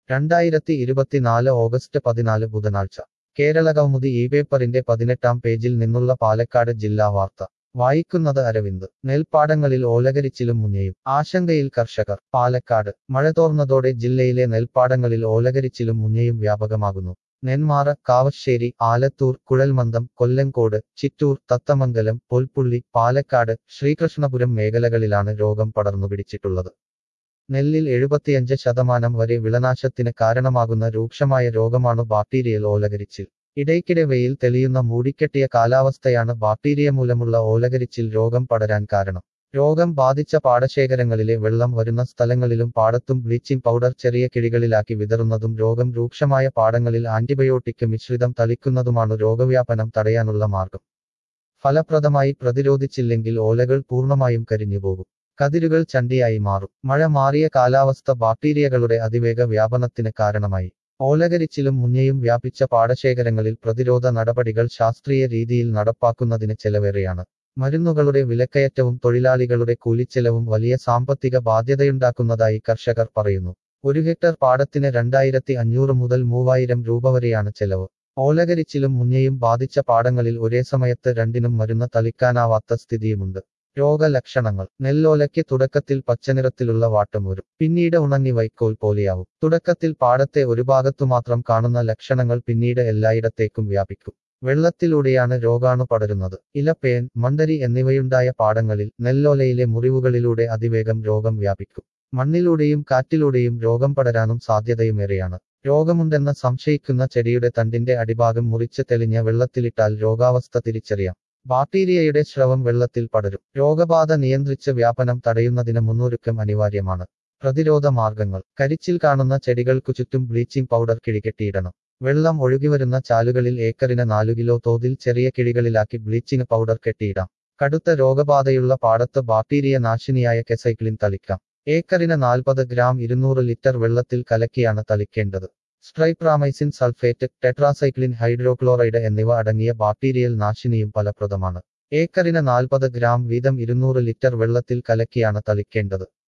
2024 August 14 ബുധനാഴ്ച കേരളകൗമുദി ഈ പേപ്പറിന്റെ 18-ാം പേജിൽ നിന്നുള്ള പാലക്കാട് ജില്ലാ വാർത്ത വായിക്കുന്നത് അരവിന്ദ്. നെൽപ്പാടങ്ങളിൽ ഓലകരിച്ചിലും മുഞ്ഞയും ആശങ്കയിൽ കർഷകർ. പാലക്കാട് മഴ തോർന്നതോടെ ജില്ലയിലെ നെൽപ്പാടങ്ങളിൽ ഓലകരിച്ചിലും മുഞ്ഞയും വ്യാപകമാകുന്നു. നെന്മാറ, കാവശ്ശേരി, ആലത്തൂർ, കുഴൽമന്ദം, കൊല്ലങ്കോട്, ചിറ്റൂർ, തത്തമംഗലം, പൊൽപ്പുള്ളി, പാലക്കാട്, ശ്രീകൃഷ്ണപുരം മേഖലകളിലാണ് രോഗം പടർന്നുപിടിച്ചിട്ടുള്ളത്. നെല്ലിൽ 75% വരെ വിളനാശത്തിന് കാരണമാകുന്ന രൂക്ഷമായ രോഗമാണു ബാക്ടീരിയൽ ഓലകരിച്ചിൽ. ഇടയ്ക്കിടെ വെയിൽ തെളിയുന്ന മൂടിക്കെട്ടിയ കാലാവസ്ഥയാണ് ബാക്ടീരിയ മൂലമുള്ള ഓലകരിച്ചിൽ രോഗം പടരാൻ കാരണം. രോഗം ബാധിച്ച പാടശേഖരങ്ങളിലെ വെള്ളം വരുന്ന സ്ഥലങ്ങളിലും പാടത്തും ബ്ലീച്ചിംഗ് പൗഡർ ചെറിയ കിഴികളിലാക്കി വിതറുന്നതും രോഗം രൂക്ഷമായ പാടങ്ങളിൽ ആന്റിബയോട്ടിക് മിശ്രിതം തളിക്കുന്നതുമാണു രോഗവ്യാപനം തടയാനുള്ള മാർഗം. ഫലപ്രദമായി പ്രതിരോധിച്ചില്ലെങ്കിൽ ഓലകൾ പൂർണ്ണമായും കരിഞ്ഞുപോകും. കതിരുകൾ ചണ്ടിയായി മാറും. മഴ മാറിയ കാലാവസ്ഥ ബാക്ടീരിയകളുടെ അതിവേഗ വ്യാപനത്തിന് കാരണമായി. ഓലകരിച്ചിലും മുഞ്ഞയും വ്യാപിച്ച പാടശേഖരങ്ങളിൽ പ്രതിരോധ നടപടികൾ ശാസ്ത്രീയ രീതിയിൽ നടപ്പാക്കുന്നതിന് ചെലവേറെയാണ്. മരുന്നുകളുടെ വിലക്കയറ്റവും തൊഴിലാളികളുടെ കൂലിച്ചെലവും വലിയ സാമ്പത്തിക ബാധ്യതയുണ്ടാക്കുന്നതായി കർഷകർ പറയുന്നു. 1 ഹെക്ടർ പാടത്തിന് 2500 മുതൽ 3000 രൂപ വരെയാണ് ചെലവ്. ഓലകരിച്ചിലും മുഞ്ഞയും ബാധിച്ച പാടങ്ങളിൽ ഒരേ സമയത്ത് രണ്ടിനും മരുന്ന് തളിക്കാനാവാത്ത സ്ഥിതിയുമുണ്ട്. രോഗലക്ഷണങ്ങൾ. നെല്ലോലയ്ക്ക് തുടക്കത്തിൽ പച്ചനിറത്തിലുള്ള വാട്ടം വരും. പിന്നീട് ഉണങ്ങി വൈക്കോൽ പോലെയാവും. തുടക്കത്തിൽ പാടത്തെ ഒരു ഭാഗത്തുമാത്രം കാണുന്ന ലക്ഷണങ്ങൾ പിന്നീട് എല്ലായിടത്തേക്കും വ്യാപിക്കും. വെള്ളത്തിലൂടെയാണ് രോഗാണു പടരുന്നത്. ഇലപ്പേൻ, മണ്ടരി എന്നിവയുണ്ടായ പാടങ്ങളിൽ നെല്ലോലയിലെ മുറിവുകളിലൂടെ അതിവേഗം രോഗം വ്യാപിക്കും. മണ്ണിലൂടെയും കാറ്റിലൂടെയും രോഗം പടരാനും സാധ്യതയുമേറെയാണ്. രോഗമുണ്ടെന്ന് സംശയിക്കുന്ന ചെടിയുടെ തണ്ടിന്റെ അടിഭാഗം മുറിച്ച് തെളിഞ്ഞ വെള്ളത്തിലിട്ടാൽ രോഗാവസ്ഥ തിരിച്ചറിയാം. ബാക്ടീരിയയുടെ സ്രവം വെള്ളത്തിൽ പടരും. രോഗബാധ നിയന്ത്രിച്ച് വ്യാപനം തടയുന്നതിന് മുന്നൊരുക്കം അനിവാര്യമാണ്. പ്രതിരോധ മാർഗങ്ങൾ. കരിച്ചിൽ കാണുന്ന ചെടികൾക്കു ചുറ്റും ബ്ലീച്ചിംഗ് പൗഡർ കിഴികെട്ടിയിടണം. വെള്ളം ഒഴുകിവരുന്ന ചാലുകളിൽ ഏക്കറിന് 4 കിലോ തോതിൽ ചെറിയ കിഴികളിലാക്കി ബ്ലീച്ചിംഗ് പൗഡർ കെട്ടിയിടാം. കടുത്ത രോഗബാധയുള്ള പാടത്ത് ബാക്ടീരിയ നാശിനിയായ കെസൈക്ലിൻ തളിക്കാം. ഏക്കറിന് 40 ഗ്രാം 200 ലിറ്റർ വെള്ളത്തിൽ കലക്കിയാണ് തളിക്കേണ്ടത്. സ്ട്രൈപ്രാമൈസിൻ സൾഫേറ്റ്, ടെട്രാസൈക്ലിൻ ഹൈഡ്രോക്ലോറൈഡ് എന്നിവ അടങ്ങിയ ബാക്ടീരിയൽ നാശിനിയും ഫലപ്രദമാണ്. ഏക്കറിന് 40 ഗ്രാം വീതം 200 ലിറ്റർ വെള്ളത്തിൽ കലക്കിയാണ് തളിക്കേണ്ടത്.